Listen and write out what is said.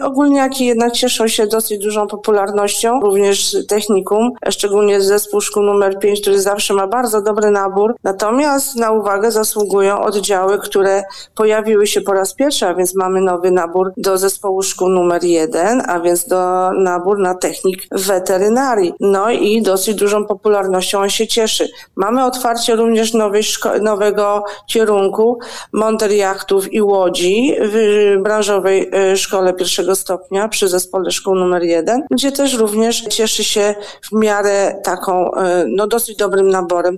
Ogólniaki jednak cieszą się dosyć dużą popularnością, również technikum, szczególnie zespół szkół numer 5, który zawsze ma bardzo dobry nabór. Natomiast na uwagę zasługują oddziały, które pojawiły się po raz pierwszy, a więc mamy nowy nabór do zespołu szkół numer 1, a więc nabór na technik weterynarii. No i dosyć dużą popularnością on się cieszy. Mamy otwarcie również nowego kierunku monter jachtów i łodzi w branżowej szkole pierwszego stopnia przy zespole szkół numer 1, gdzie też również cieszy się w miarę taką dosyć dobrym naborem.